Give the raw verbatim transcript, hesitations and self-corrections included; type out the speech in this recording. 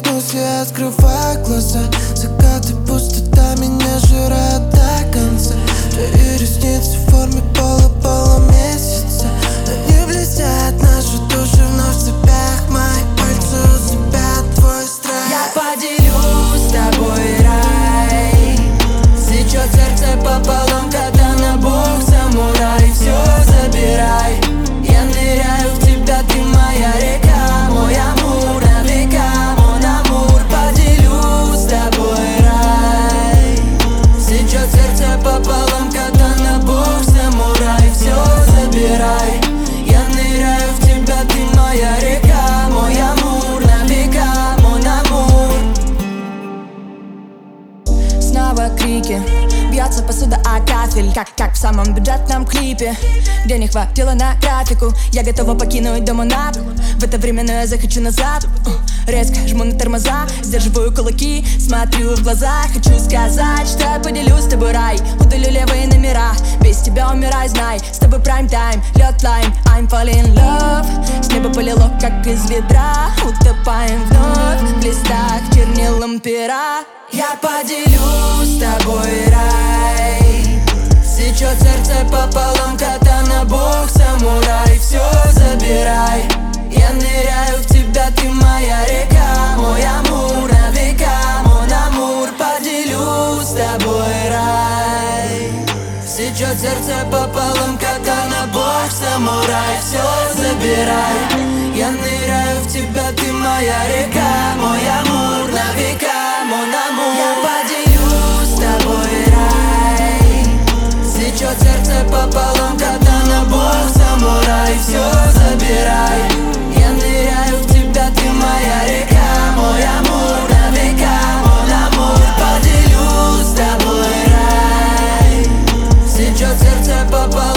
мысли, я скрываю глаза. Закаты, пустота меня жрет до конца. Твои ресницы в форме пола полумесяца. Они блестят, наши души вновь в цепях. Мои пальцы усыпят твой страх. Я поделю с тобой рай. Сечет сердце пополам, когда на бок самурай. Все забирай. Я ныряю в тебя, ты моя река, мой амур на века, мой амур. Поделю с тобой рай. Сечет сердце пополам, когда на бок самурай. Все забирай. Я ныряю в тебя, ты моя река, мой амур на века, мой амур. Снова крики, бьется посуда о кафель, как, как в самом бюджетном клипе, где не хватило на графику. Я готова покинуть дом на пол. В это время, но я захочу назад. Резко жму на тормоза, сдерживаю кулаки, смотрю в глаза. Хочу сказать, что я поделюсь с тобой рай. Удалю левые номера, без тебя умирай, знай. С тобой прайм тайм, лед лайм, I'm falling in love. С неба полило, как из ведра. Утопаем вновь в листах чернилом пера. Я поделю с тобой рай. Сечет сердце пополам, когда на бок самурай. Все забирай. Я ныряю в тебя, ты моя река, мой амур на века, мой амур. Поделю с тобой рай. Сечет сердце пополам, когда на бок самурай. Все забирай. Я ныряю в тебя, ты моя река, мой амур на века, мой амур. Я поделю с тобой рай. Сечет сердце пополам, когда на бок самурай. Все забирай. Я ныряю в тебя, ты моя река, мой амур на века, мой амур. Поделю с тобой рай. Сечет сердце пополам.